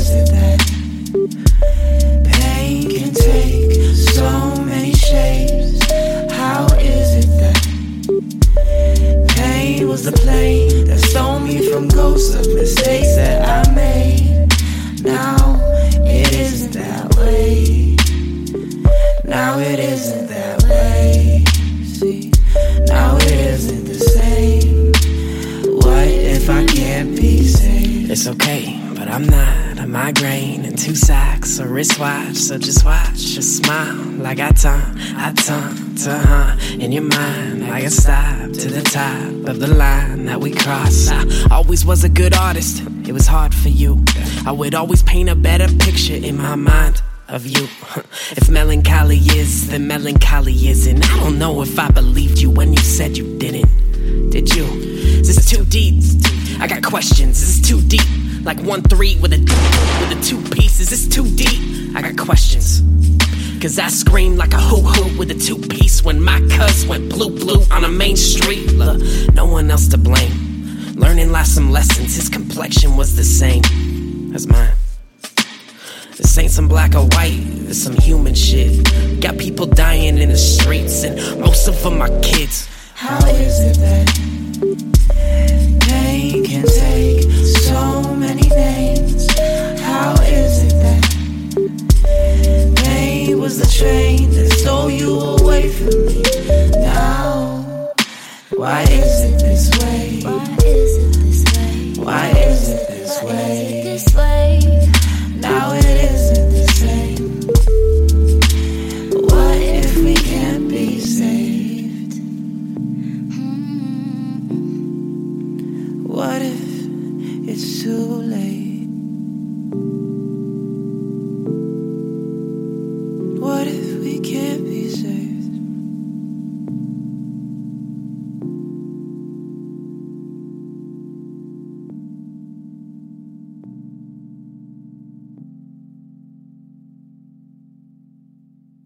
is it that pain can take so many shapes? How is it that pain was the plane that stole me from ghosts of mistakes that I made? Now it isn't that way. Now it isn't that way. See, now it isn't the same. What if I can't be saved? It's okay, but I'm not a migraine and 2 socks, a wristwatch. So just watch, just smile like I time to in your mind. I got stop to the top of the line that we cross. I always was a good artist, it was hard for you. I would always paint a better picture in my mind of you. If melancholy is, then melancholy isn't. I don't know if I believed you when you said you didn't. Did you? Is this too deep? I got questions, is this too deep? Like 1-3 with a 2 piece, is this too deep? I got questions. Cause I screamed like a hoo-hoo with a 2 piece when my cuz went blue on a main street. Look, no one else to blame. Learning some lessons, his complexion was the same as mine. This ain't some black or white, this some human shit. Got people dying in the streets and most of them are kids. How is it that pain can take so many names? How is it that pain was the train that stole you away from me? Now, why is it this way? Why is it this way? Now it isn't the same. What if we can't be saved? What if it's too late?